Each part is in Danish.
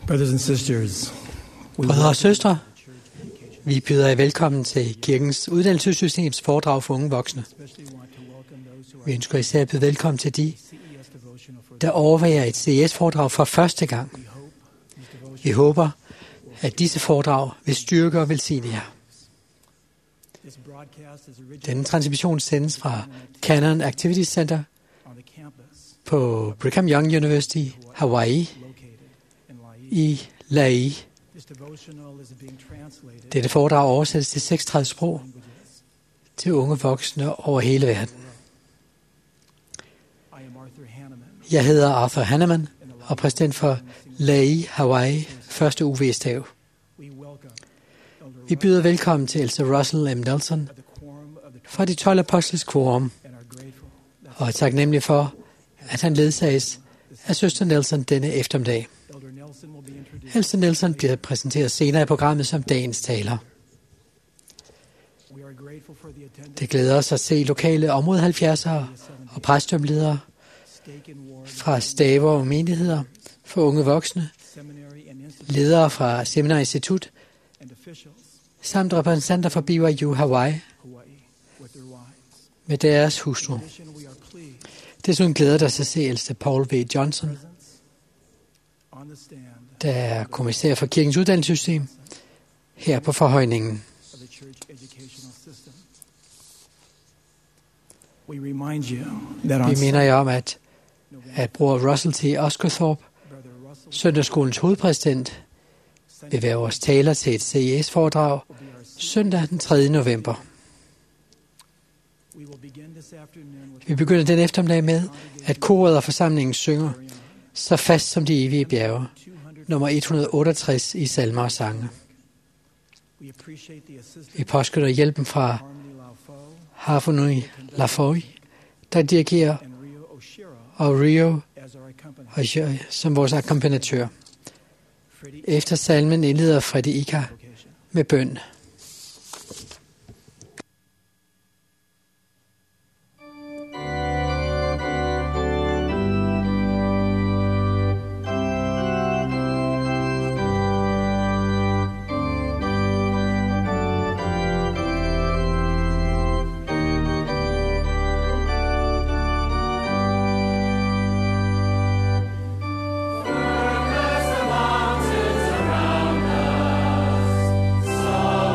Brothers and sisters, Brødre og søstre, vi byder jer velkommen til kirkens uddannelsessystems foredrag for unge voksne. Vi ønsker især at byde velkommen til de, der overvejer et CES-foredrag for første gang. Vi håber, at disse foredrag vil styrke og velsigne jer. Denne transmission sendes fra Cannon Activities Center på Brigham Young University, Hawaii, i Lae. Dette foredrag oversættes til 36 sprog til unge voksne over hele verden. Jeg hedder Arthur Hanneman og præsident for Lae, Hawaii, første UV-stav. Vi byder velkommen til Elder Russell M. Nelson fra de 12 apostles quorum, og er taknemmelig for, at han ledsages af søster Nelson denne eftermiddag. Elder Nelson bliver præsenteret senere i programmet som dagens taler. Det glæder os at se lokale område 70'ere og præstdomledere fra staver og menigheder for unge voksne, ledere fra Seminarinstitut, samt repræsentanter fra BYU Hawaii med deres hustru. Desuden glæder det os at se ældste Paul V. Johnson, der er kommissær for kirkens uddannelsessystem, her på forhøjningen. Vi minder jer om, at bror Russell T. Osgothorpe, søndagsskolens hovedpræsident, vil være vores taler til et CES-foredrag søndag den 3. november. Vi begynder den eftermiddag med, at koret og forsamlingen synger Så fast som de evige bjerge, nummer 168 i salmer og sange. Vi påskønner hjælpen fra Harmony Lafoy, der dirigerer, og Rio som vores akkompagnatør. Efter salmen indleder Freddy Ika med bøn. So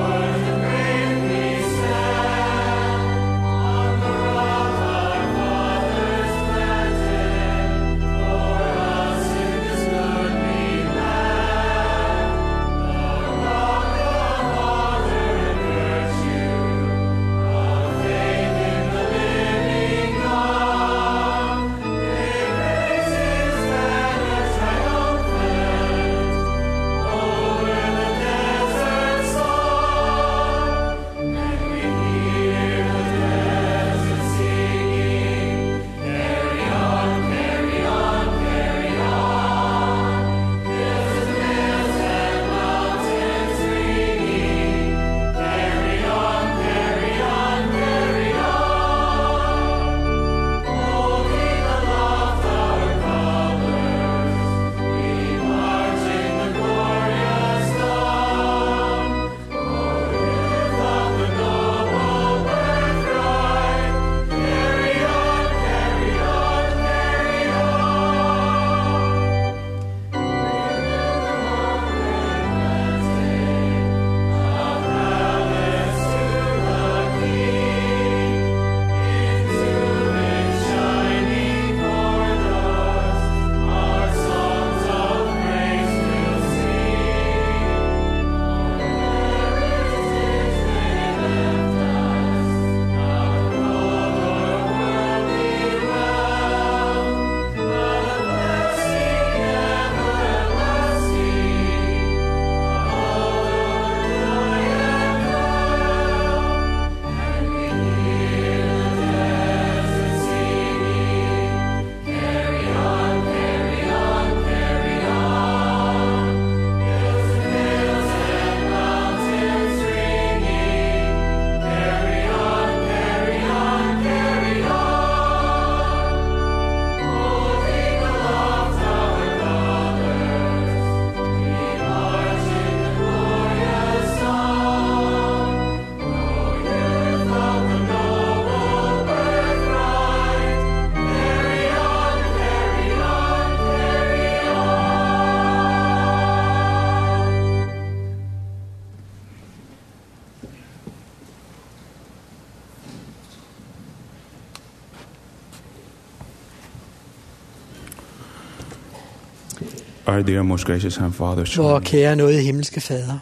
Our dear, most gracious Heavenly Father, Vor kære nåde himmelske Fader,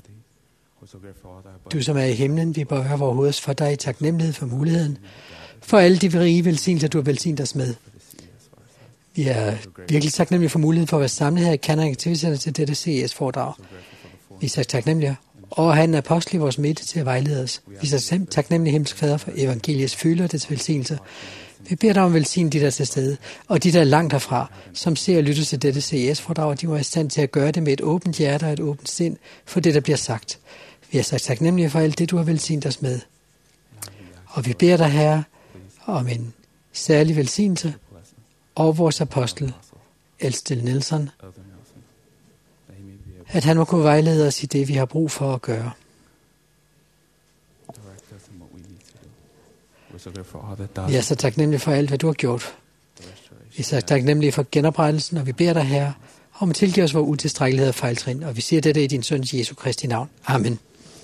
du som er i himlen, vi bøjer vores hoveder for dig i taknemmelighed for muligheden, for alle de rige velsignelser, du har velsignet os med. Vi er virkelig taknemmelige for muligheden for at være samlet her i Canada aktiviteterne til dette CES-foredrag. Vi er taknemmelige over at have en apostel i vores midte til at vejlede os. Vi er taknemmelige himmelske Fader for evangeliets fylde og dets velsignelser. Vi beder dig om at velsigne de, der er til stede, og de, der er langt herfra, som ser og lytter til dette CES-foredrag, de må være i stand til at gøre det med et åbent hjerte og et åbent sind for det, der bliver sagt. Vi er så taknemmelige for alt det, du har velsignet os med. Og vi beder dig, Herre, om en særlig velsignelse over vores apostel, Elstel Nelson, at han må kunne vejlede os i det, vi har brug for at gøre. Vi er så taknemmelige for alt, hvad du har gjort. Vi er så taknemmelige for genoprettelsen, og vi beder dig, Herre, om at tilgive os vores utilstrækkelighed og fejltrin. Og vi siger dette i din søn Jesu Kristi navn. Amen.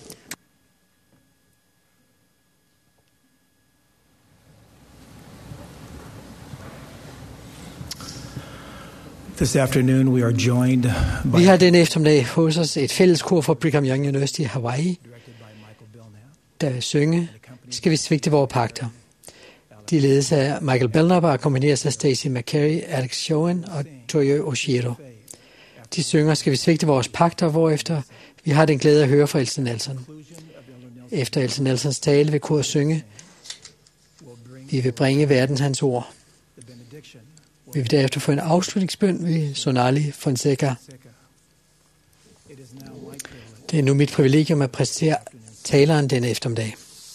This afternoon we are joined by Vi har denne eftermiddag hos os et fælleskor fra Brigham Young University i Hawaii, der vil synge, skal vi svigte vores pagter. De ledes af Michael Belknap og akkompagneres af Stacey McCary, Alex Schoen og Toyo Oshiro. De synger, skal vi svigte vores pagter, hvorefter vi har den glæde at høre fra Elstel Nelson. Efter Elstel Nelsons tale vil koret synge, vi vil bringe verden hans ord. Vi vil derefter få en afslutningsbøn ved Sonali Fonseca. Det er nu mit privilegium at præsentere taleren denne eftermiddag.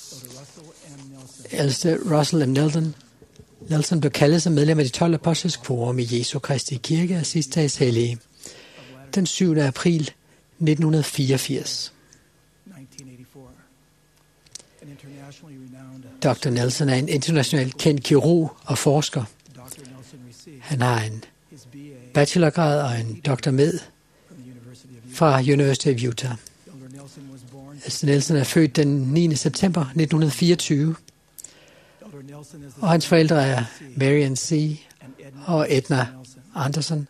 Ældste Russell M. Nelson blev kaldet som medlem af de 12 apostles quorum i Jesu Kristi Kirke af sidste dags hellige, den 7. april 1984. Dr. Nelson er en internationalt kendt kirurg og forsker. Han har en bachelorgrad og en doktor med fra University of Utah. Elstel Nelson er født den 9. september 1924, og hans forældre er Marian C. og Edna Anderson.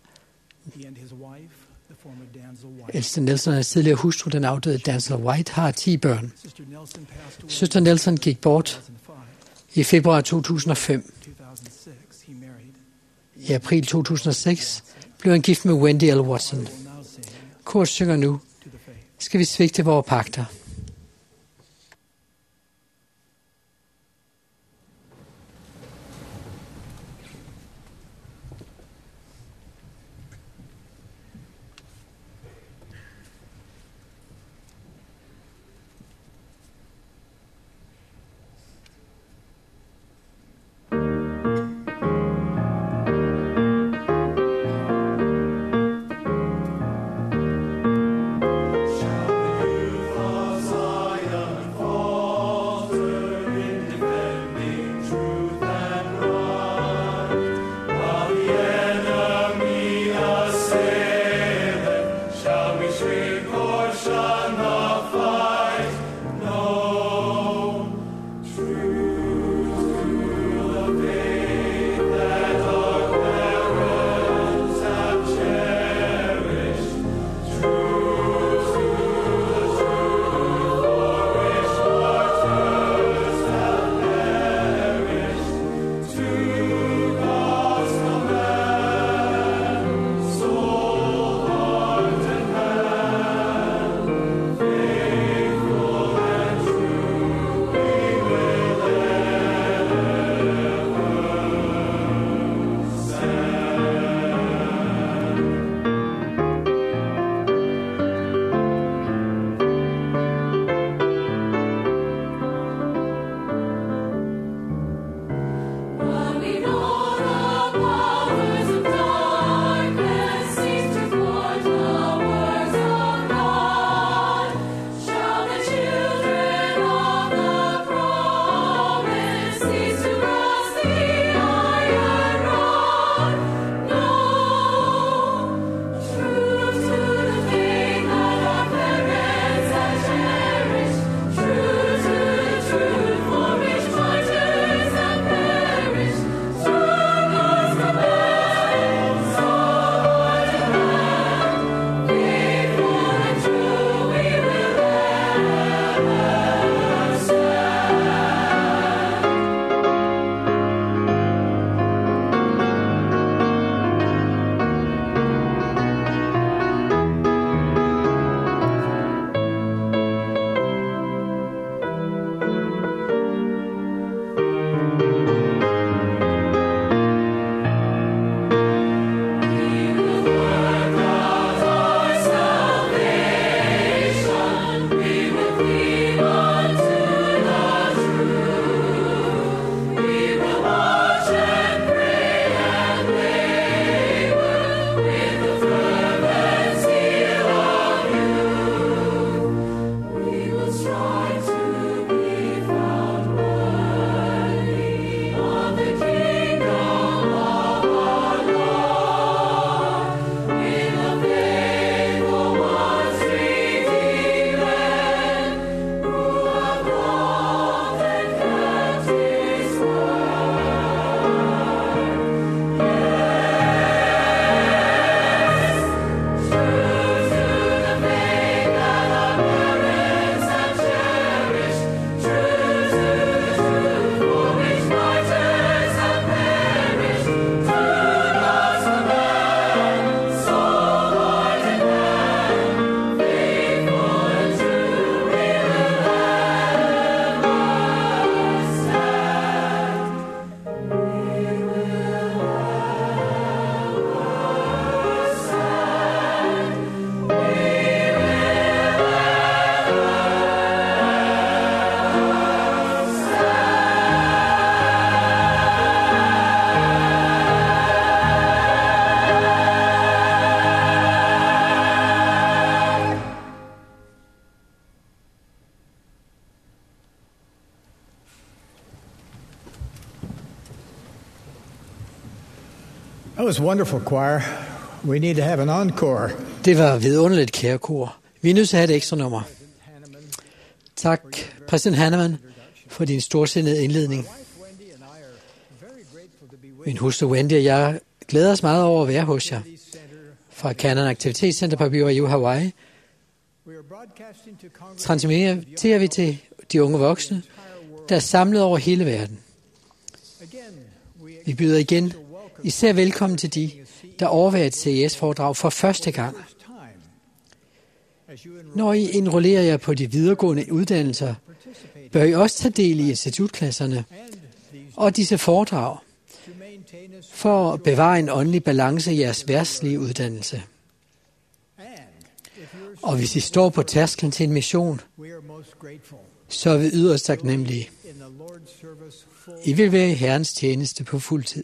Elstel Nelson er tidligere hustru, den afdøde Dancel White, har 10 børn. Søster Nelson gik bort i februar 2005. I april 2006 blev han gift med Wendy L. Watson. Kort synger nu, skal vi svigte vores pagter. That was wonderful, choir. We need to have an encore. Det var vidunderligt, kære kor. Vi er nødt til at have et ekstra nummer. Tak, præsident Hanneman, for din storsindede indledning. Min hustru Wendy og jeg glæder os meget over at være hos jer. Fra Cannon Aktivitetscenter på BYU Hawaii transmitterer vi til de unge voksne, der er samlet over hele verden. Vi byder igen især velkommen til de, der overværer et CES-foredrag for første gang. Når I enrollerer jer på de videregående uddannelser, bør I også tage del i institutklasserne og disse foredrag for at bevare en åndelig balance i jeres verdslige uddannelse. Og hvis I står på tærsklen til en mission, så er vi yderst taknemmelige. I vil være i Herrens tjeneste på fuld tid.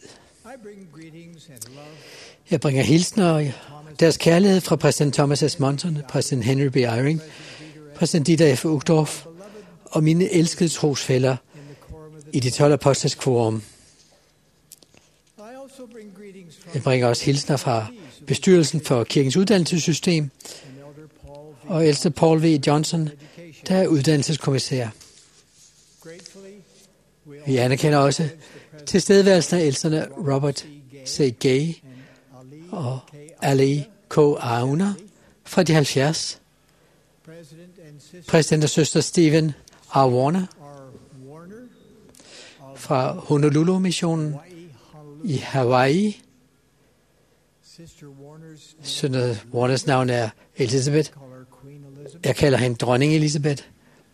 Jeg bringer hilsner og deres kærlighed fra præsident Thomas S. Monson, præsident Henry B. Eyring, præsident Dieter F. Uchtdorf og mine elskede trosfæller i de 12 apostles quorum. Jeg bringer også hilsner fra bestyrelsen for kirkens uddannelsessystem og ældste Paul V. Johnson, der er uddannelseskommissær. Vi anerkender også tilstedeværelsen af ældsterne Robert C. Gay og Ali K. Auna fra de 70. Præsident og søster Stephen R. Warner fra Honolulu-missionen i Hawaii. Søster Warners navn er Elizabeth. Jeg kalder hende dronning Elizabeth.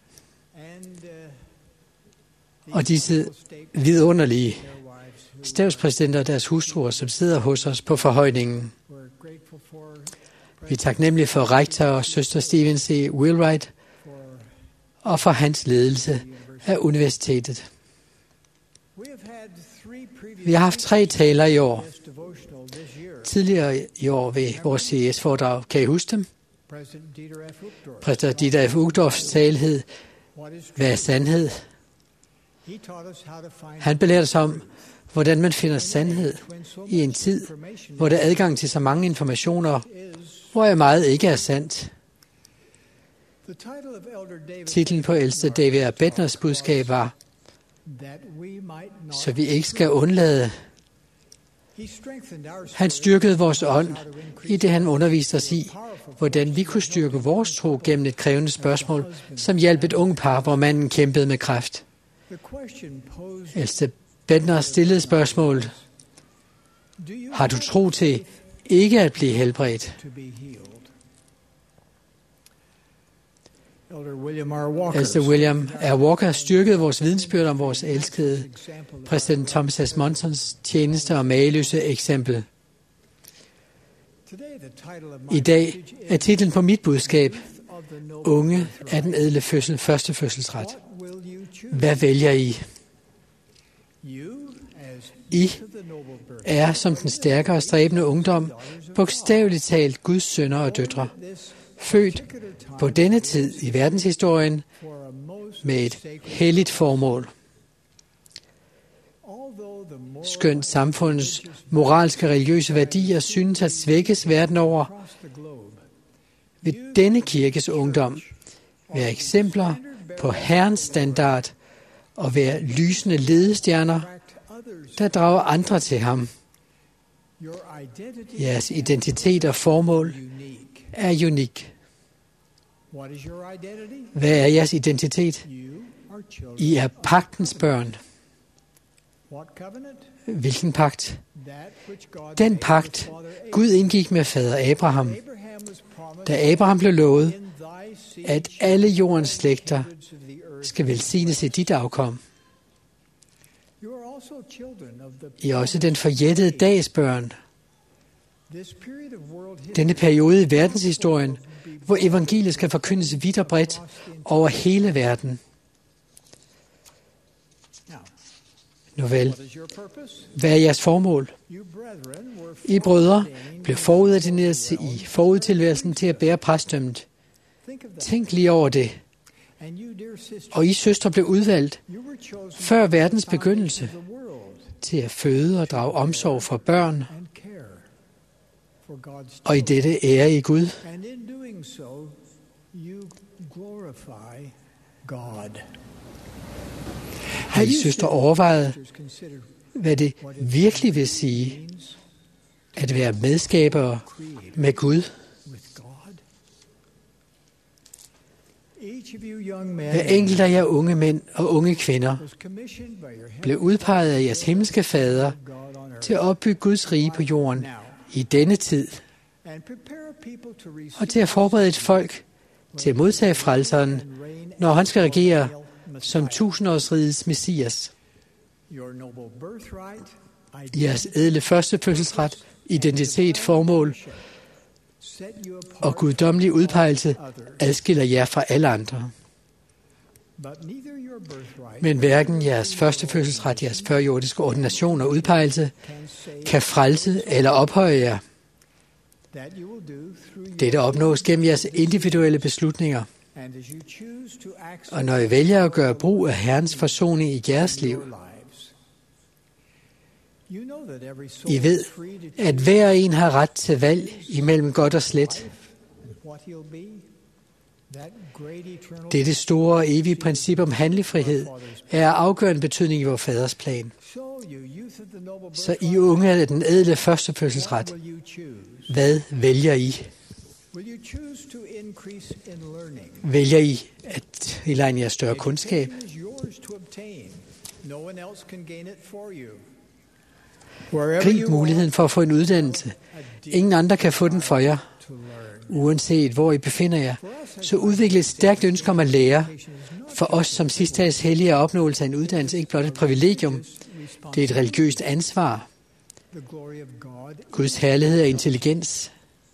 Og disse vidunderlige stavspræsidenter og deres hustruer, som sidder hos os på forhøjningen. Vi er taknemmelige for rektor og søster Stephen C. Wheelwright og for hans ledelse af universitetet. Vi har haft 3 taler i år. Tidligere i år ved vores CES-foredrag. Kan I huske dem? Præsident Dieter F. Uchtdorfs tale hed, hvad er sandhed? Han belærte os om, hvordan man finder sandhed i en tid, hvor der er adgang til så mange informationer, hvor meget ikke er sandt. Titlen på ældste David R. Bedners budskab var, så vi ikke skal undlade. Han styrkede vores ånd i det, han underviste os i, hvordan vi kunne styrke vores tro gennem et krævende spørgsmål, som hjalp et ung par, hvor manden kæmpede med kræft. Ældste Bednar stillede spørgsmålet, har du tro til ikke at blive helbredt? Ældste William R. Walker styrkede vores vidensbyrd om vores elskede præsident Thomas S. Monsons tjeneste og mageløse eksempel. I dag er titlen på mit budskab, unge er den ædle fødsel, første fødselsret. Hvad vælger I? I er som den stærkere og stræbende ungdom, bogstaveligt talt Guds sønner og døtre, født på denne tid i verdenshistorien med et helligt formål. Skønt samfundets moralske og religiøse værdier synes at svækkes verden over, vil denne kirkes ungdom være eksempler på Herrens standard og være lysende ledestjerner, der drager andre til ham. Jeres identitet og formål er unik. Hvad er jeres identitet? I er pagtens børn. Hvilken pagt? Den pagt, Gud indgik med fader Abraham, da Abraham blev lovet, at alle jordens slægter skal velsignes i dit afkom. I er også den forjættede dags børn. Denne periode i verdenshistorien, hvor evangeliet skal forkyndes vidt og bredt over hele verden. Nu vel, hvad er jeres formål? I brødre blev forudordineret i forudtilværelsen til at bære præstdømmet. Tænk lige over det. Og I søstre blev udvalgt før verdens begyndelse til at føde og drage omsorg for børn og i dette ære I Gud. And in doing so, you glorify God. Har I søstre overvejet, hvad det virkelig vil sige at være medskabere med Gud? Hver enkelt af jer unge mænd og unge kvinder blev udpeget af jeres himmelske fader til at opbygge Guds rige på jorden i denne tid, og til at forberede et folk til at modtage frelseren, når han skal regere som tusindårsrigets Messias. Jeres ædle førstefødselsret, identitet, formål og guddommelig udpegelse adskiller jer fra alle andre. Men hverken jeres førstefødselsret, jeres førjordiske ordination og udpegelse kan frelse eller ophøje jer. Dette opnås gennem jeres individuelle beslutninger. Og når I vælger at gøre brug af Herrens forsoning i jeres liv, I ved, at hver en har ret til valg imellem godt og slet. Dette store og evige princip om handlefrihed er af afgørende betydning i vor faders plan. Så I unge af den ædle førstefødselsret, hvad vælger I? Vælger I at tilegne jer større kundskab? Grib muligheden for at få en uddannelse. Ingen andre kan få den for jer. Uanset hvor I befinder jer, så udvikle et stærkt ønske om at lære. For os som sidstedags hellige er opnåelse af en uddannelse ikke blot et privilegium. Det er et religiøst ansvar. Guds herlighed er intelligens.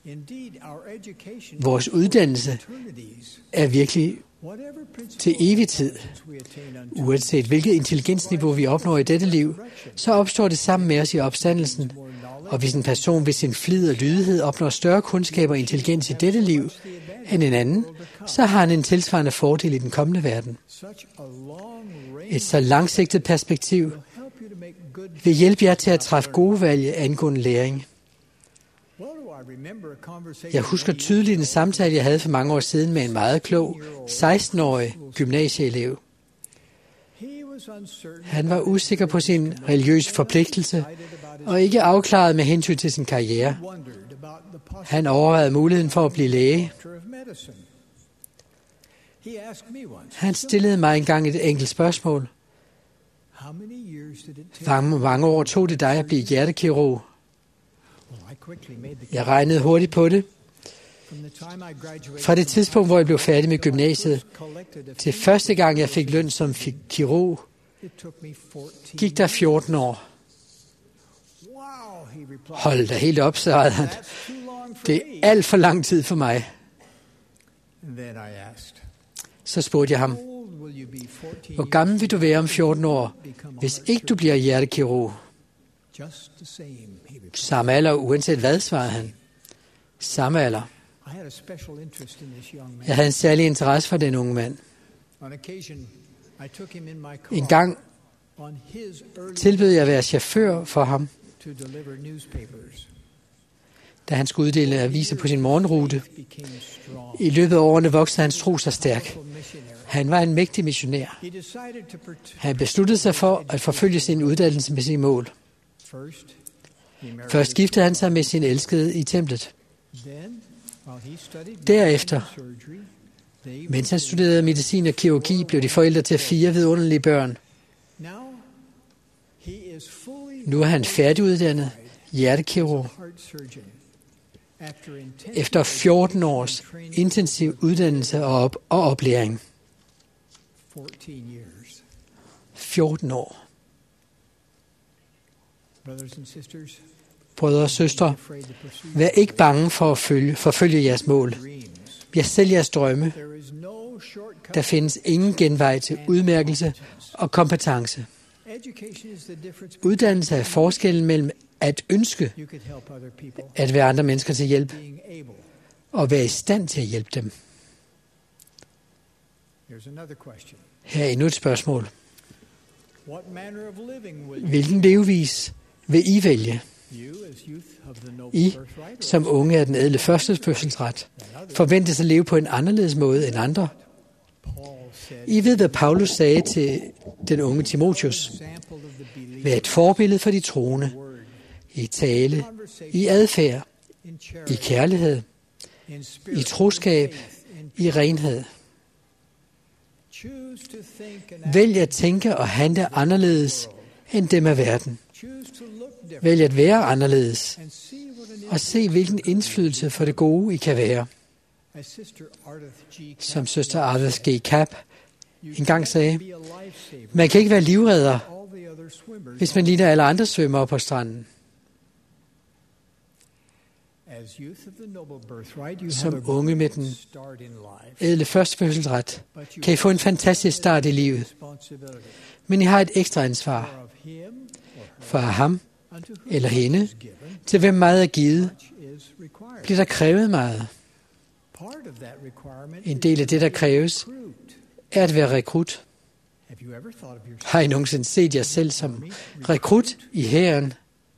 Vores uddannelse er virkelig til evig tid. Uanset hvilket intelligensniveau vi opnår i dette liv, så opstår det sammen med os i opstandelsen. Og hvis en person ved sin flid og lydighed opnår større kundskab og intelligens i dette liv end en anden, så har han en tilsvarende fordel i den kommende verden. Et så langsigtet perspektiv vil hjælpe jer til at træffe gode valg angående læring. Jeg husker tydeligt en samtale, jeg havde for mange år siden med en meget klog, 16-årig gymnasieelev. Han var usikker på sin religiøse forpligtelse og ikke afklaret med hensyn til sin karriere. Han overvejede muligheden for at blive læge. Han stillede mig engang et enkelt spørgsmål. Hvor mange år tog det dig at blive hjertekirurg? Jeg regnede hurtigt på det. Fra det tidspunkt, hvor jeg blev færdig med gymnasiet, til første gang, jeg fik løn som kirurg, gik der 14 år. Hold da helt op, sagde han. Det er alt for lang tid for mig. Så spurgte jeg ham, hvor gammel vil du være om 14 år, hvis ikke du bliver hjertekirurg? Samme alder, uanset hvad, svarede han. Samme alder. Jeg havde en særlig interesse for den unge mand. En gang tilbød jeg at være chauffør for ham, da han skulle uddele aviser på sin morgenrute. I løbet af årene voksede hans tro sig stærk. Han var en mægtig missionær. Han besluttede sig for at forfølge sin uddannelse med sine mål. Først giftede han sig med sin elskede i templet. Derefter, mens han studerede medicin og kirurgi, blev de forældre til 4 vidunderlige børn. Nu er han færdiguddannet hjertekirurg. Efter 14 års intensiv uddannelse og oplæring. 14 år. Brødre og søstre, vær ikke bange for at forfølge jeres mål. Vær selv jeres drømme. Der findes ingen genvej til udmærkelse og kompetence. Uddannelse er forskellen mellem at ønske at være andre mennesker til hjælp og være i stand til at hjælpe dem. Her er endnu et spørgsmål. Hvilken levevis vil I vælge? I, som unge af den ædle førstefødselsret, forventes at leve på en anderledes måde end andre. I ved, hvad Paulus sagde til den unge Timotheus. Vær et forbillede for de troende, i tale, i adfærd, i kærlighed, i troskab, i renhed. Vælg at tænke og handle anderledes end dem af verden. Vælg at være anderledes, og se, hvilken indflydelse for det gode I kan være. Som søster Arthur G. Kapp engang sagde, man kan ikke være livredder, hvis man ligner alle andre svømmere på stranden. Som unge med den ædle førstefødselsret, kan I få en fantastisk start i livet. Men I har et ekstra ansvar. For ham eller hende, til hvem meget er givet, bliver der krævet meget. En del af det, der kræves, er at være rekrut. Har I nogensinde set jer selv som rekrut i hæren?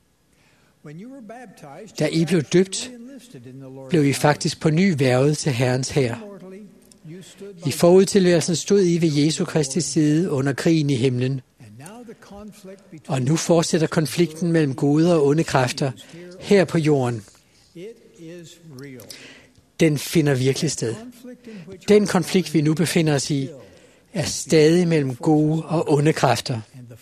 Da I blev døbt, blev I faktisk på ny hvervet til Herrens hær. I forudtilværelsen stod I ved Jesu Kristi side under krigen i himlen. Og nu fortsætter konflikten mellem gode og onde kræfter her på jorden. Den finder virkelig sted. Den konflikt, vi nu befinder os i, er stadig mellem gode og onde kræfter.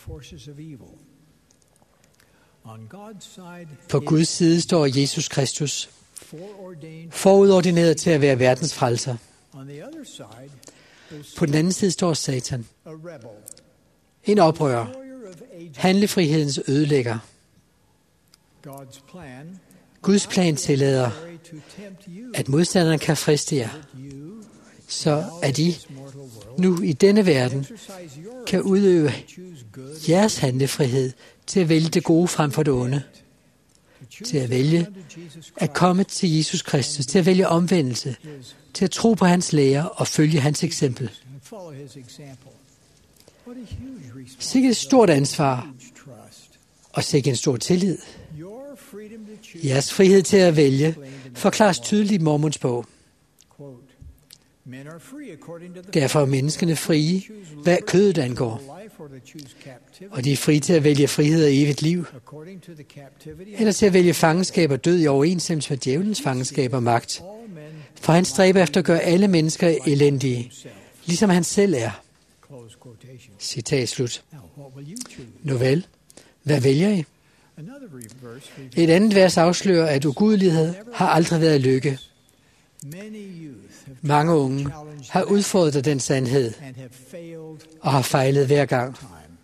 På Guds side står Jesus Kristus, forudordineret til at være verdens frelser. På den anden side står Satan, en oprører, handlefrihedens ødelægger. Guds plan tillader, at modstanderen kan friste jer, så at I nu i denne verden kan udøve jeres handlefrihed til at vælge det gode frem for det onde, til at vælge at komme til Jesus Kristus, til at vælge omvendelse, til at tro på hans lære og følge hans eksempel. Sikke et stort ansvar, og sikke en stor tillid. Jeres frihed til at vælge forklares tydeligt i Mormons bog. Derfor er menneskene frie, hvad kødet angår. Og de er frie til at vælge frihed og evigt liv, eller til at vælge fangenskab og død i overensstemmelse med djævelens fangenskab og magt. For han stræber efter at gøre alle mennesker elendige, ligesom han selv er. Citat slut. Nu vel, hvad vælger I? Et andet vers afslører, at ugudelighed har aldrig været lykke. Mange unge har udfordret den sandhed og har fejlet hver gang.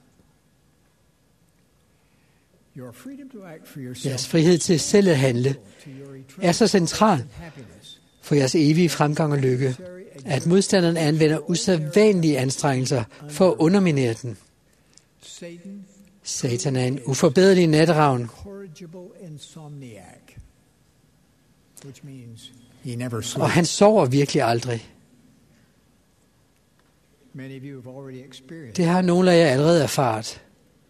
Jeres frihed til selv at handle er så central for jeres evige fremgang og lykke, at modstanderen anvender usædvanlige anstrengelser for at underminere den. Satan er en uforbederlig natteravn, og han sover virkelig aldrig. Det har nogle af jer allerede erfaret.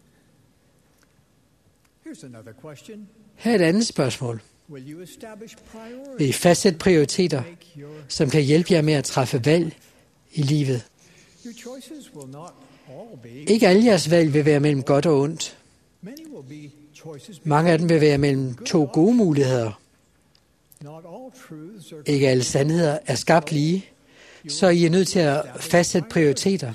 Her er et andet spørgsmål. Vil I fastsætte prioriteter, som kan hjælpe jer med at træffe valg i livet? Ikke alle jeres valg vil være mellem godt og ondt. Mange af dem vil være mellem to gode muligheder. Ikke alle sandheder er skabt lige, så I er nødt til at fastsætte prioriteter.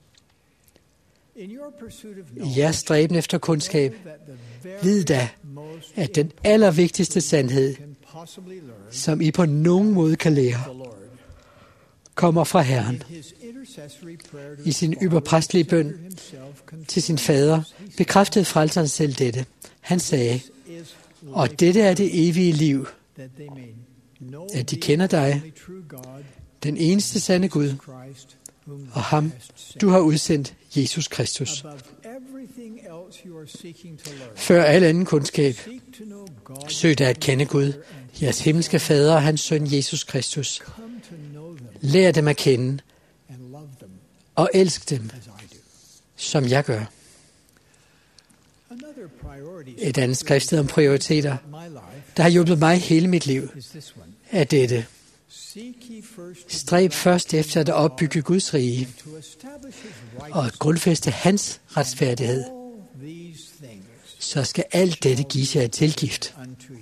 I jeres stræben efter kundskab, vid da, at den allervigtigste sandhed, som I på nogen måde kan lære, kommer fra Herren. I sin ypperpræstelige bøn til sin fader bekræftede frelseren selv dette. Han sagde, og dette er det evige liv, at de kender dig, den eneste sande Gud, og ham, du har udsendt, Jesus Kristus. Før al anden kundskab, søg da at kende Gud, jeres himmelske fader og hans søn, Jesus Kristus. Lær dem at kende, og elsk dem, som jeg gør. Et andet skriftsted om prioriteter, der har hjulpet mig hele mit liv, er dette. Stræb først efter at opbygge Guds rige og at grundfæste hans retfærdighed. Så skal alt dette gives jer tilgift.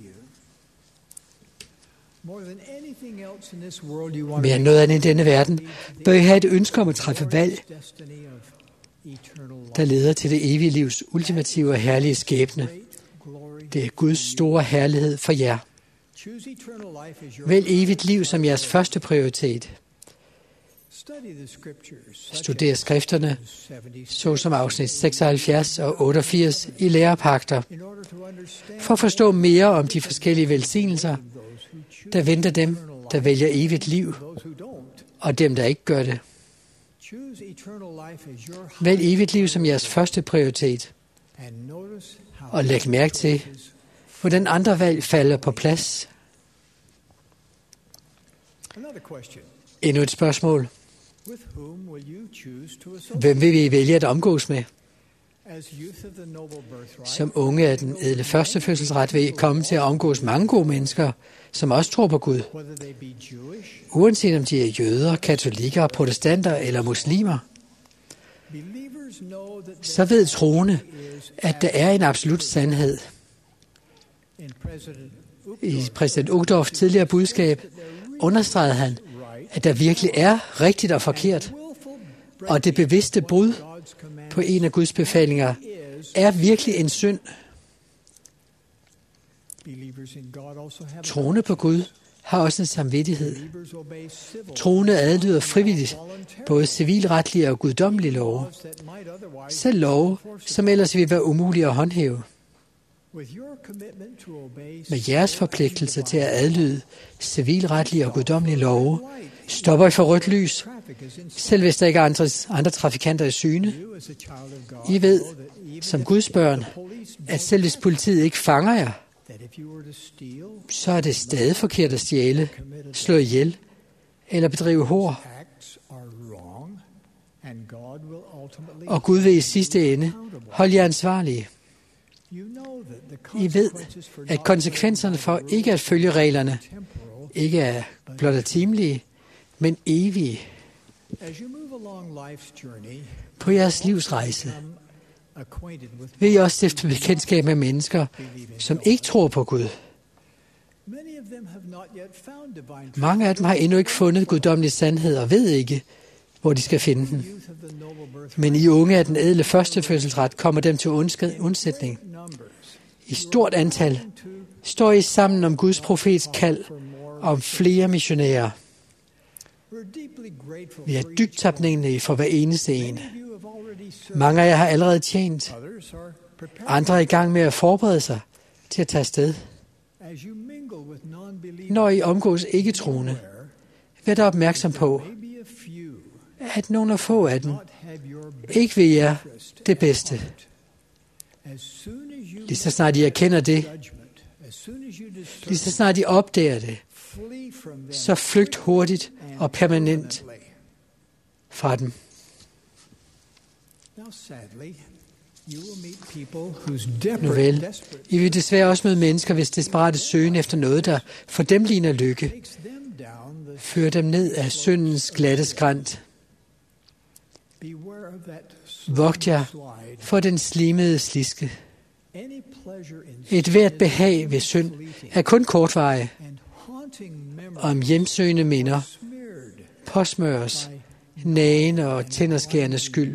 Mere end noget andet i denne verden, bør I have et ønske om at træffe valg, der leder til det evige livs ultimative og herlige skæbne. Det er Guds store herlighed for jer. Vælg evigt liv som jeres første prioritet. Studer skrifterne, såsom afsnit 76 og 88 i lærepagter, for at forstå mere om de forskellige velsignelser, der venter dem, der vælger evigt liv, og dem, der ikke gør det. Vælg evigt liv som jeres første prioritet, og læg mærke til, hvordan andre valg falder på plads. Endnu et spørgsmål. Hvem vil vi vælge at omgås med? Som unge af den ædle førstefødselsret vil I komme til at omgås mange gode mennesker, som også tror på Gud. Uanset om de er jøder, katolikker, protestanter eller muslimer, så ved troende, at der er en absolut sandhed. I præsident Uchtdorfs tidligere budskab understregede han, at der virkelig er rigtigt og forkert, og det bevidste brud på en af Guds befalinger er virkelig en synd. Troende på Gud har også en samvittighed. Troende adlyder frivilligt både civilretlige og guddommelige love, selv love, som ellers ville være umulige at håndhæve. Med jeres forpligtelse til at adlyde civilretlige og guddommelige love, stopper I for rødt lys, selv hvis der ikke er andre trafikanter i syne. I ved, som Guds børn, at selv hvis politiet ikke fanger jer, så er det stadig forkert at stjæle, slå ihjel eller bedrive hor. Og Gud vil i sidste ende holde jer ansvarlige. I ved, at konsekvenserne for ikke at følge reglerne ikke er blot er timelige, men evige. På jeres livsrejse vil I også stifte bekendtskab med mennesker, som ikke tror på Gud. Mange af dem har endnu ikke fundet guddommelig sandhed og ved ikke, hvor de skal finde den. Men I unge af den ædle førstefødselsret kommer dem til undsætning. I stort antal står I sammen om Guds profets kald om flere missionærer. Vi er dybt taknemmelige for hver eneste en. Mange af jer har allerede tjent. Andre er i gang med at forberede sig til at tage afsted. Når I omgås ikke-troende, vær da opmærksom på, at nogle af få af dem ikke vil jer det bedste. Lige så snart I erkender det, lige så snart I opdager det, så flygt hurtigt og permanent fra dem. Nu vel, I vil desværre også møde mennesker, hvis desperate søgen efter noget, der for dem ligner lykke, fører dem ned af syndens glatte skrænt. Vogt jer for den slimede sliske. Et hvert behag ved synd er kun kortvarige, om hjemsøgende minder påsmøres nagen og tænderskærende skyld.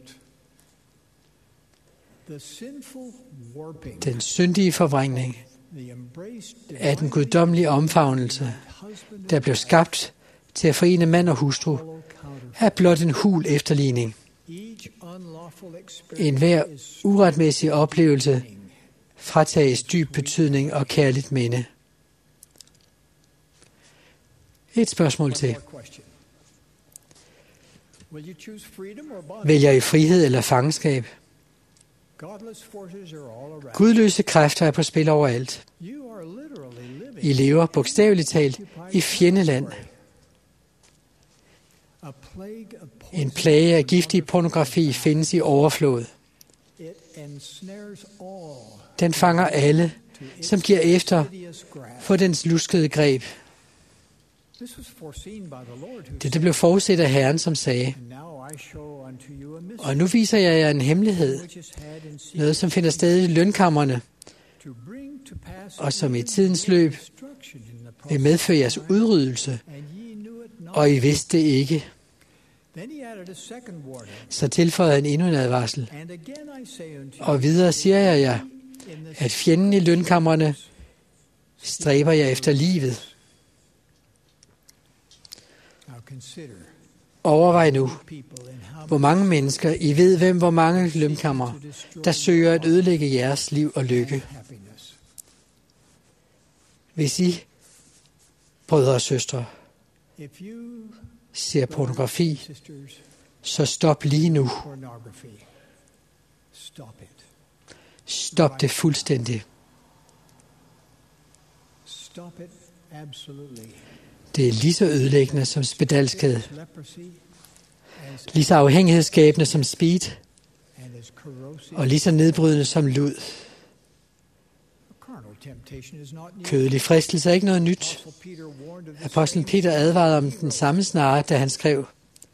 Den syndige forvrængning af den guddommelige omfavnelse, der blev skabt til at forene mand og hustru, er blot en hul efterligning. En hver uretmæssig oplevelse fratages dyb betydning og kærligt minde. Et spørgsmål til. Vælger I frihed eller fangenskab? Gudløse kræfter er på spil overalt. I lever bogstaveligt talt i fjendeland. En plage af giftig pornografi findes i overflod. Den fanger alle, som giver efter for dens luskede greb. Dette blev forudset af Herren, som sagde, og nu viser jeg jer en hemmelighed, noget som finder sted i lønkammerne, og som i tidens løb vil medføre jeres udryddelse, og I vidste det ikke. Så tilføjede han endnu en advarsel. Og videre siger jeg jer, at fjenden i lønkammerne stræber jer efter livet. Overvej nu, hvor mange mennesker, I ved hvem, hvor mange lønkammer, der søger at ødelægge jeres liv og lykke. Hvis I, brødre og søstre, ser pornografi, så stop lige nu. Stop det fuldstændigt. Det er lige så ødelæggende som spedalskhed, lige så afhængighedsskabende som speed, og lige så nedbrydende som lud. Kødelig fristelse er ikke noget nyt. Apostlen Peter advarede om den samme snare, da han skrev,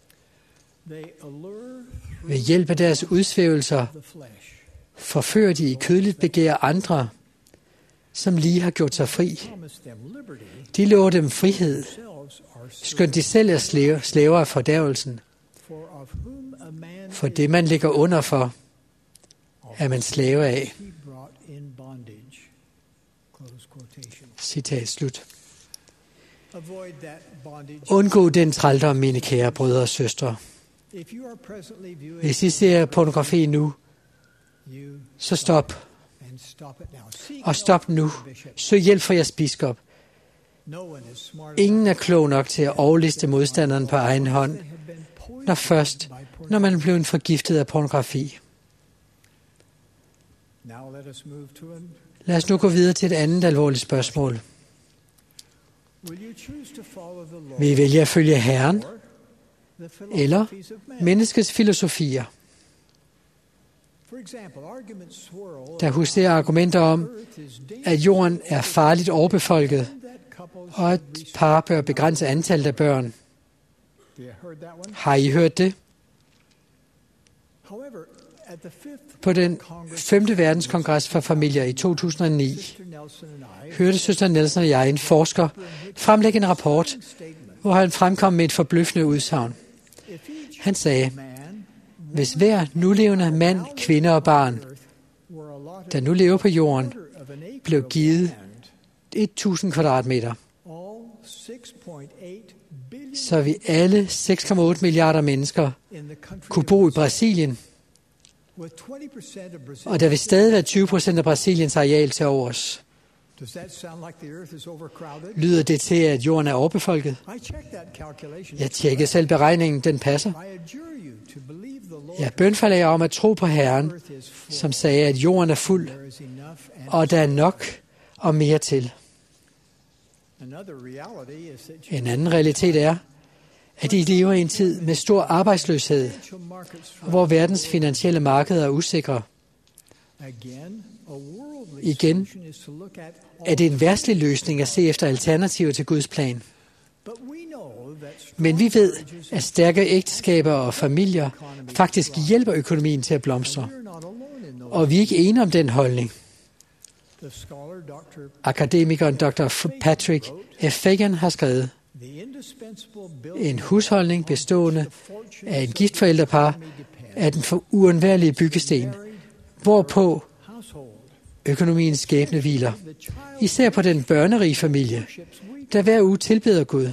ved hjælp af deres udsvævelser forfører de i kødeligt begær andre, som lige har gjort sig fri. De lover dem frihed, skønt de selv er slaver af fordærvelsen. For det, man ligger under for, er man slave af. Citat slut. Undgå den trældom, mine kære brødre og søstre. Hvis I ser pornografi nu, så stop. Og stop nu. Søg hjælp for jeres biskop. Ingen er klog nok til at overliste modstanderen på egen hånd, når man blev forgiftet af pornografi. Lad os nu gå videre til et andet alvorligt spørgsmål. Vil I vælge at følge Herren eller menneskets filosofier? Der huserer argumenter om, at jorden er farligt overbefolket, og at par bør begrænse antallet af børn. Har I hørt det? På den 5. verdenskongres for familier i 2009 hørte søster Nelson og jeg en forsker fremlægge en rapport, hvor han fremkom med et forbløffende udsagn. Han sagde, hvis hver nulevende mand, kvinde og barn, der nu lever på jorden, blev givet 1000 kvadratmeter, så vi alle 6,8 milliarder mennesker kunne bo i Brasilien, og der vil stadig være 20% af Brasiliens areal til overs. Lyder det til, at jorden er overbefolket? Jeg tjekkede selv beregningen, den passer. Jeg bønfalder jer om at tro på Herren, som sagde, at jorden er fuld, og der er nok og mere til. En anden realitet er, at I lever i en tid med stor arbejdsløshed, hvor verdens finansielle markeder er usikre. Igen er det en verdslig løsning at se efter alternativer til Guds plan. Men vi ved, at stærke ægteskaber og familier faktisk hjælper økonomien til at blomstre. Og vi er ikke enige om den holdning. Akademikeren Dr. Patrick F. Fagan har skrevet, en husholdning bestående af en gift forældrepar er den uundværlige byggesten, hvorpå økonomiens skæbne hviler. Især på den børnerige familie, der hver uge tilbeder Gud.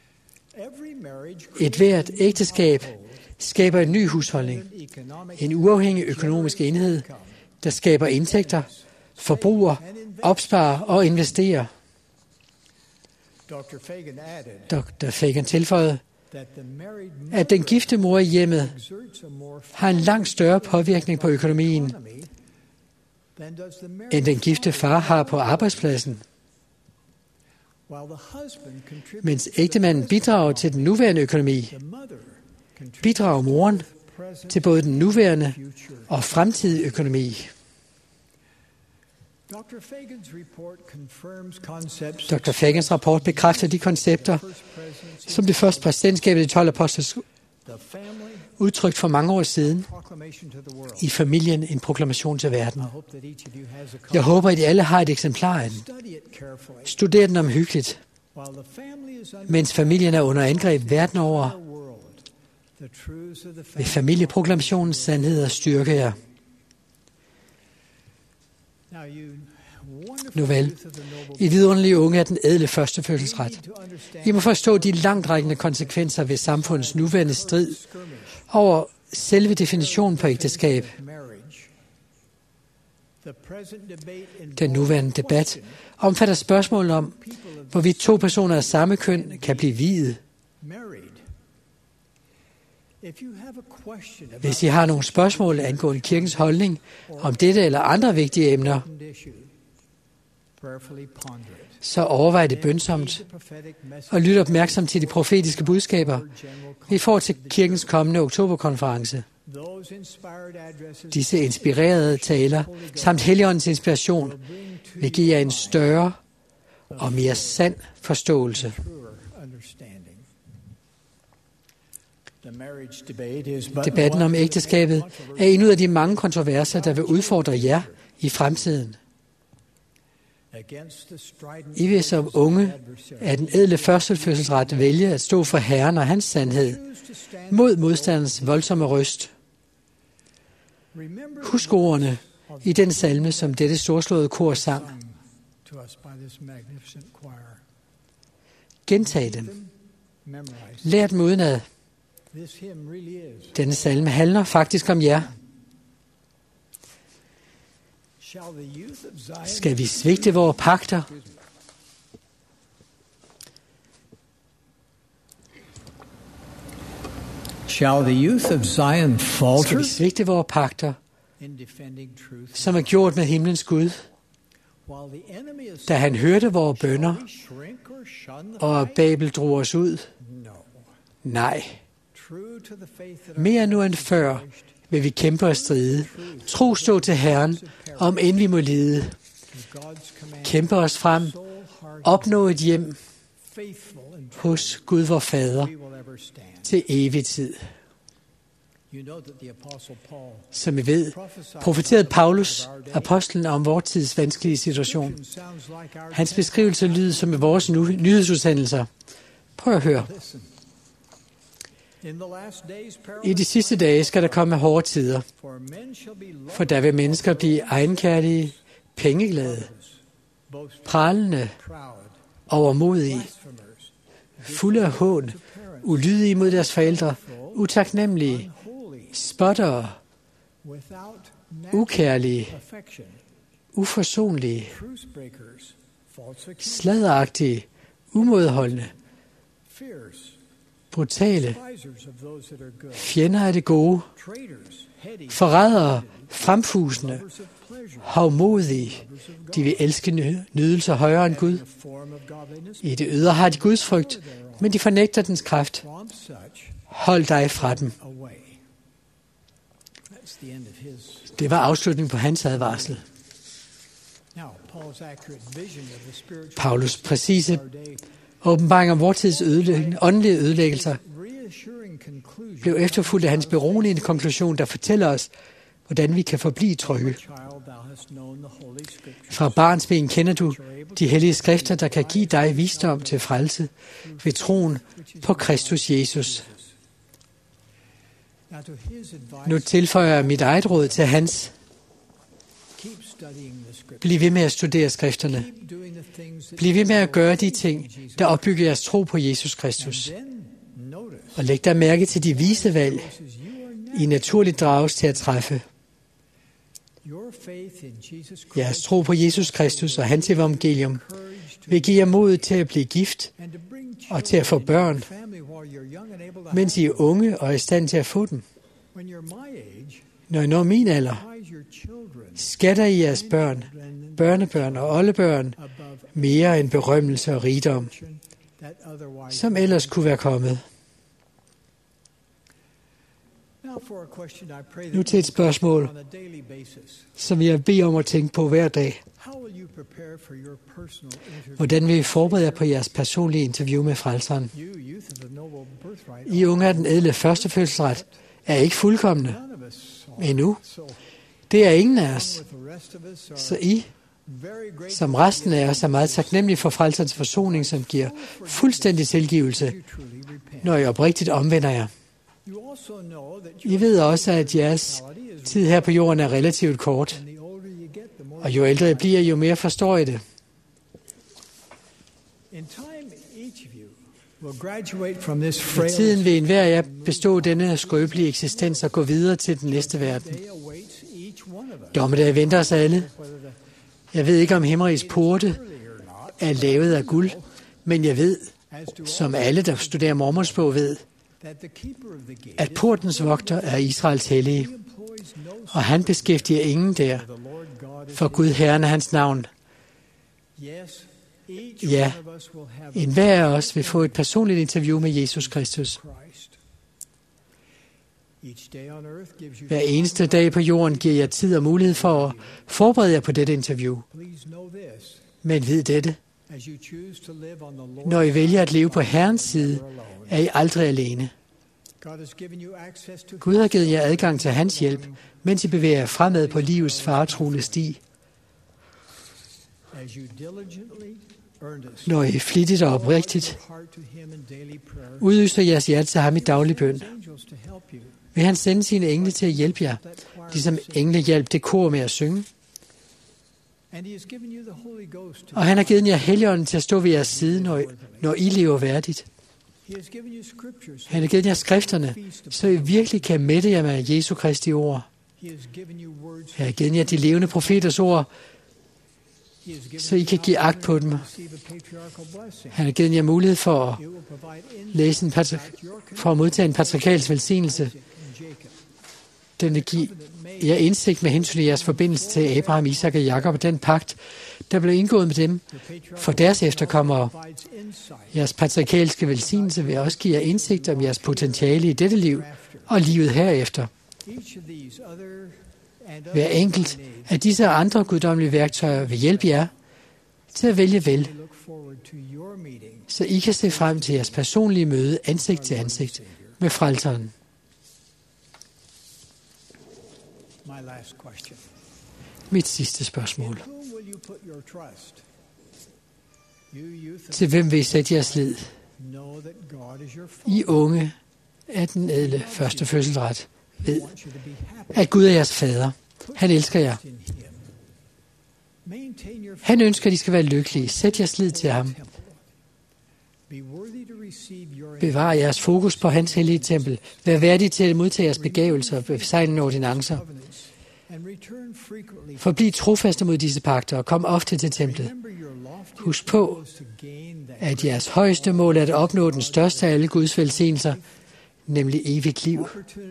Et hvert ægteskab skaber en ny husholdning, en uafhængig økonomisk enhed, der skaber indtægter, forbruger, opsparer og investerer. Dr. Fagan tilføjede, at den gifte mor i hjemmet har en langt større påvirkning på økonomien, end den gifte far har på arbejdspladsen. Mens ægtemanden bidrager til den nuværende økonomi, bidrager moren til både den nuværende og fremtidige økonomi. Dr. Fagans rapport bekræfter de koncepter, som det første præsidentskab af de 12 apostles udtrykt for mange år siden i familien, en proklamation til verden. Jeg håber, at I alle har et eksemplar af den. Studer den omhyggeligt, mens familien er under angreb verden over. Ved familieproklamationens sandhed og styrke jer. Nu vel, I vidunderlige unge er den ædle førstefødselsret. I må forstå de langtrækkende konsekvenser ved samfundets nuværende strid over selve definitionen på ægteskab. Den nuværende debat omfatter spørgsmålet om, hvorvidt 2 personer af samme køn kan blive viet. Hvis I har nogle spørgsmål angående kirkens holdning om dette eller andre vigtige emner, så overvej det bønsomt og lyt opmærksomt til de profetiske budskaber, vi får til kirkens kommende oktoberkonference. Disse inspirerede taler samt Helligåndens inspiration vil give jer en større og mere sand forståelse. Debatten om ægteskabet er en ud af de mange kontroverser, der vil udfordre jer i fremtiden. I vil som unge af den ædle førstefødselsret vælge at stå for Herren og hans sandhed mod modstanderens voldsomme røst. Husk ordene i den salme, som dette storslåede kor sang. Gentag dem. Lær dem udenad. Denne salme handler faktisk om jer. Skal vi svigte vores pagter? Shall the youth of Zion falter? Skal vi svigte vores pagter, som er gjort med himlens Gud, da han hørte vores bønner, og Babel drog os ud? Nej. Mere nu end før vil vi kæmpe og stride. Tro stå til Herren, om end vi må lide. Kæmpe os frem. Opnå et hjem hos Gud vor Fader til evig tid. Som I ved, profeterede Paulus, apostlen, om vor tids vanskelige situation. Hans beskrivelse lyder som i vores nyhedsudsendelser. Prøv at høre. I de sidste dage skal der komme hårde tider, for der vil mennesker blive egenkærlige, pengeglade, pralende, overmodige, fulde af hån, ulydige mod deres forældre, utaknemmelige, spottere, ukærlige, uforsonlige, sladderagtige, umådeholdne, brutale, fjender af det gode, forrædere, fremfusende, hovmodige. De vil elske nydelser højere end Gud. I det ydre har de Guds frygt, men de fornægter dens kraft. Hold dig fra dem. Det var afslutningen på hans advarsel. Paulus' præcise åbenbaring om vor tids åndelige ødelæggelser blev efterfulgt af hans beroligende konklusion, der fortæller os, hvordan vi kan forblive trygge. Fra barnsben kender du de hellige skrifter, der kan give dig visdom til frelse ved troen på Kristus Jesus. Nu tilføjer jeg mit eget råd til hans. Bliv ved med at studere skrifterne. Bliv ved med at gøre de ting, der opbygger jeres tro på Jesus Kristus. Og læg dig mærke til de vise valg, I naturligt drages til at træffe. Jeres tro på Jesus Kristus og hans evangelium vil give jer mod til at blive gift og til at få børn, mens I er unge og er i stand til at få dem. Når I når min alder, skatter I jeres børn, børnebørn og oldebørn mere end berømmelse og rigdom, som ellers kunne være kommet. Nu til et spørgsmål, som jeg beder om at tænke på hver dag. Hvordan vil I forberede jer på jeres personlige interview med Frelseren? I unge af den ædle førstefødselsret er ikke fuldkomne endnu. Det er ingen af os. Så I, som resten af os, er meget taknemmelige for Frelserens forsoning, som giver fuldstændig tilgivelse, når I oprigtigt omvender jer. I ved også, at jeres tid her på jorden er relativt kort, og jo ældre I bliver, jo mere forstår I det. Med tiden vil enhver af jer bestå denne skrøbelige eksistens og gå videre til den næste verden. Dommedag venter os alle. Jeg ved ikke, om himmeriges porte er lavet af guld, men jeg ved, som alle, der studerer mormonsbog, ved, at portens vogter er Israels hellige, og han beskæftiger ingen der, for Gud Herren er hans navn. Ja, enhver af os vil få et personligt interview med Jesus Kristus. Hver eneste dag på jorden giver jeg tid og mulighed for at forberede jer på dette interview. Men vid dette. Når I vælger at leve på Herrens side, er I aldrig alene. Gud har givet jer adgang til hans hjælp, mens I bevæger jer fremad på livets faretruende sti. Når I flittigt og oprigtigt udøser jeres hjerte til ham i daglig bøn, vil han sende sine engle til at hjælpe jer, ligesom engle hjalp det kor med at synge. Og han har givet jer Helligånden til at stå ved jeres side, når I lever værdigt. Han har givet jer skrifterne, så I virkelig kan mætte jer med Jesu Kristi ord. Han har givet jer de levende profeters ord, så I kan give agt på dem. Han har givet jer mulighed for at læse for at modtage en patriarkalsk velsignelse. Den vil give jer indsigt med hensyn til jeres forbindelse til Abraham, Isak og Jakob og den pagt, der blev indgået med dem. For deres efterkommere, jeres patriarkalske velsignelse vil også give jer indsigt om jeres potentiale i dette liv og livet herefter. Hver enkelt af disse andre guddommelige værktøjer vil hjælpe jer til at vælge vel, så I kan se frem til jeres personlige møde ansigt til ansigt med Frelseren. Mit sidste spørgsmål. Til hvem vil I sætte jeres lid? I unge af den ædle første fødselsret ved, at Gud er jeres fader. Han elsker jer. Han ønsker, at I skal være lykkelige. Sæt jeres lid til ham. Bevar jeres fokus på hans hellige tempel. Vær værdig til at modtage jeres begavelser og besejlende ordinancer. Forbliv trofaste mod disse pagter og kom ofte til templet. Husk på, at jeres højeste mål er at opnå den største af alle Guds velsignelser, nemlig evigt liv.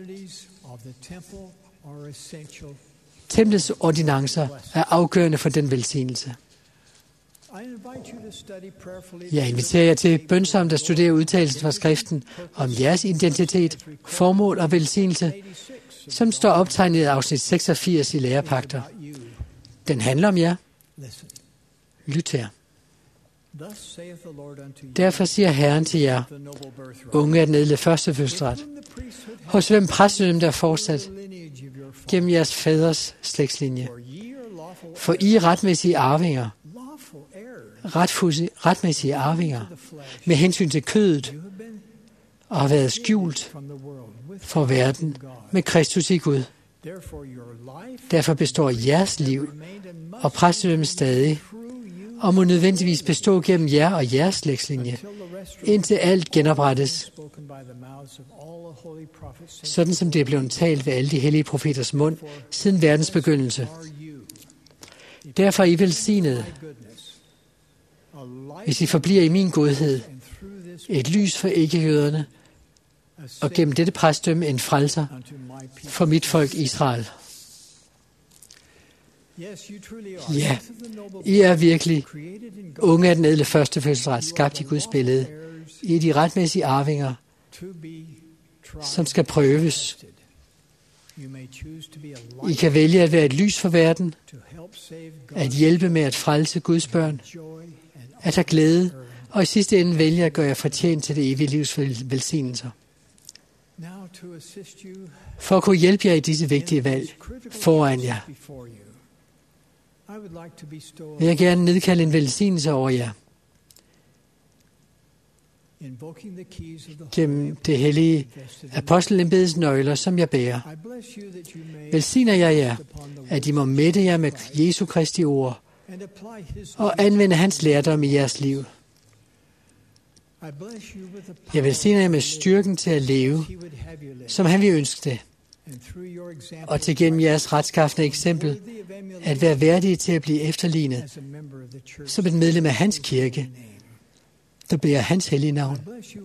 Templets ordinancer er afgørende for den velsignelse. Jeg inviterer jer til bønsomt at studere udtalelsen fra skriften om jeres identitet, formål og velsignelse, som står optegnet i afsnit 86 i lærepagter. Den handler om jer. Lyt her. Derfor siger Herren til jer, unge af den ædle første fødselsret, hos hvem præstedømmet er fortsat gennem jeres faders slægtslinje. For I er retmæssige arvinger med hensyn til kødet, og har været skjult for verden med Kristus i Gud. Derfor består jeres liv og præstedømmet stadig, og må nødvendigvis bestå gennem jer og jeres slægtslinje, indtil alt genoprettes, sådan som det er blevet talt ved alle de hellige profeters mund siden verdens begyndelse. Derfor er I velsignede, hvis I forbliver i min godhed, et lys for ikke-jøderne, og gennem dette præstedømme en frelser for mit folk Israel. Ja, I er virkelig unge af den ædle første fødselsret, skabt i Guds billede. I er de retmæssige arvinger, som skal prøves I kan vælge at være et lys for verden, at hjælpe med at frelse Guds børn, at have glæde, og i sidste ende vælge at gøre jer fortjent til det evige livs velsignelser. For at kunne hjælpe jer i disse vigtige valg foran jer, vil jeg gerne nedkalde en velsignelse over jer. Gennem det hellige apostelembedets nøgler, som jeg bærer, velsigner jeg jer, at I må mætte jer med Jesu Kristi ord og anvende hans lærdom i jeres liv. Jeg velsigner jer med styrken til at leve, som han vil ønske det, og til gennem jeres retskaffende eksempel, at være værdige til at blive efterlignet som et medlem af hans kirke, der bærer hans hellige navn.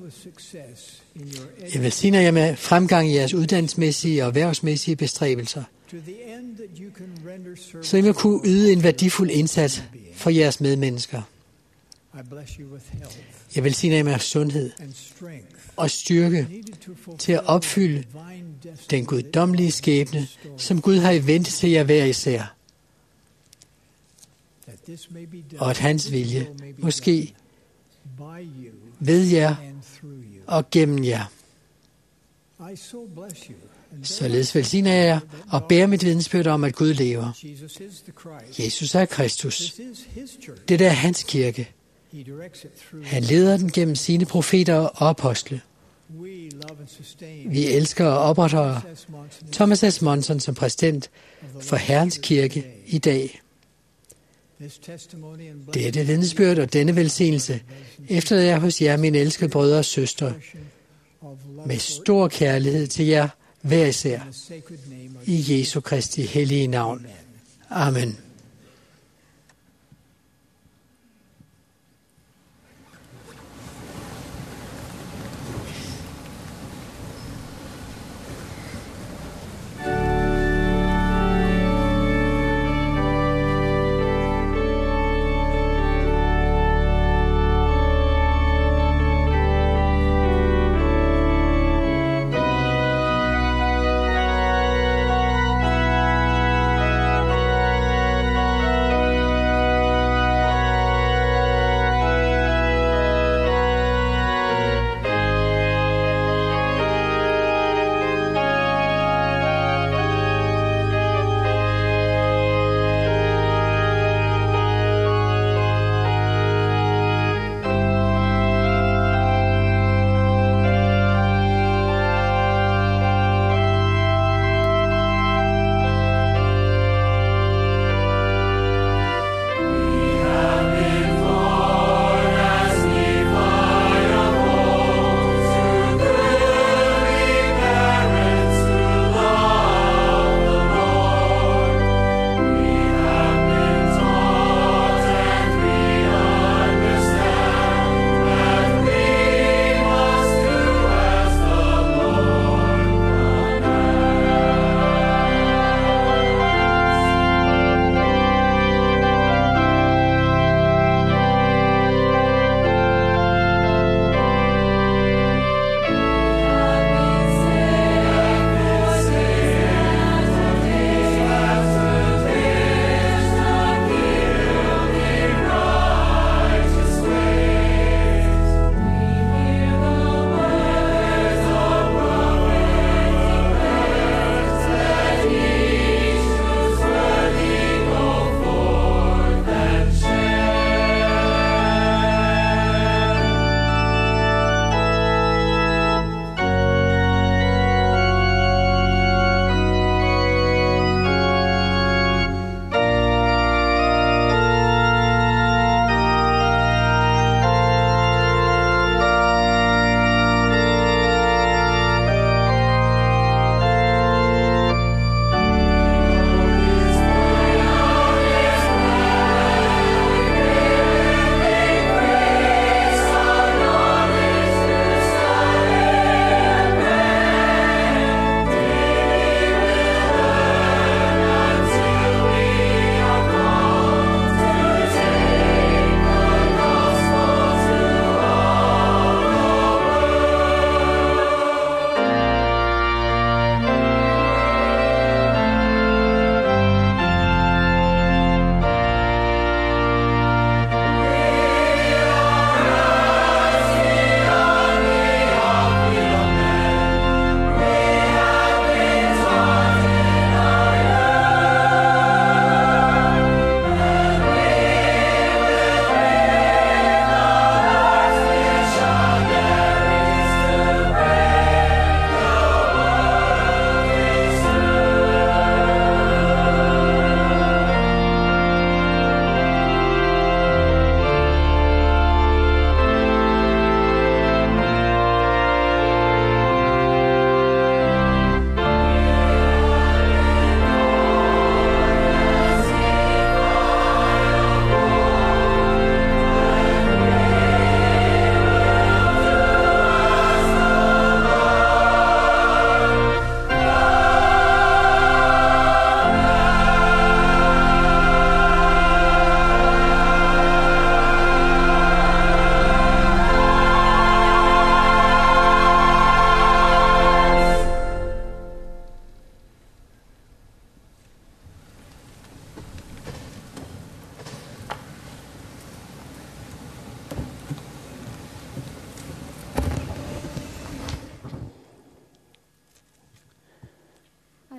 Jeg velsigner jer med fremgang i jeres uddannelsesmæssige og erhvervsmæssige bestræbelser, så I vil kunne yde en værdifuld indsats for jeres medmennesker. Jeg velsigner jer med sundhed og styrke til at opfylde den guddommelige skæbne, som Gud har i vente til jer hver især, og at hans vilje måske ved jer og gennem jer. Således velsigner jeg jer og bærer mit vidnesbyrd om, at Gud lever. Jesus er Kristus. Det er hans kirke. Han leder den gennem sine profeter og apostle. Vi elsker og opretholder Thomas S. Monson som præsident for Herrens kirke i dag. Dette vidnesbyrd og denne velsignelse efterlader jeg hos jer, mine elskede brødre og søstre, med stor kærlighed til jer hver især, i Jesu Kristi hellige navn. Amen.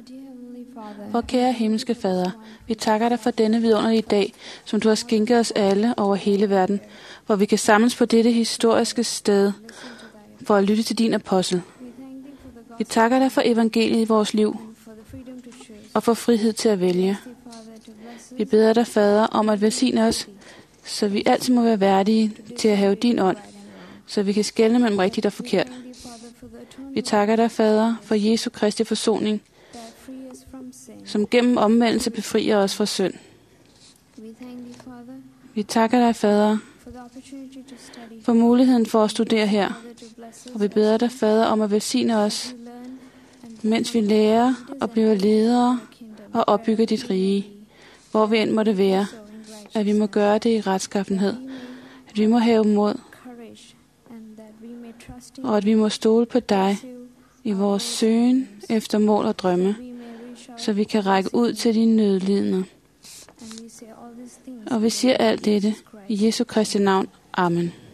Vor kære himmelske Fader, vi takker dig for denne vidunderlige dag, som du har skænket os alle over hele verden, hvor vi kan samles på dette historiske sted for at lytte til din apostel. Vi takker dig for evangeliet i vores liv og for frihed til at vælge. Vi beder dig, Fader, om at velsigne os, så vi altid må være værdige til at have din ånd, så vi kan skelne mellem rigtigt og forkert. Vi takker dig, Fader, for Jesu Kristi forsoning, som gennem omvendelse befrier os fra synd. Vi takker dig, Fader, for muligheden for at studere her, og vi beder dig, Fader, om at velsigne os, mens vi lærer og bliver ledere og opbygger dit rige, hvor vi end måtte være, at vi må gøre det i retskaffenhed, at vi må have mod, og at vi må stole på dig i vores søgen efter mål og drømme, så vi kan række ud til dine nødlidende. Og vi siger alt dette i Jesu Kristi navn. Amen.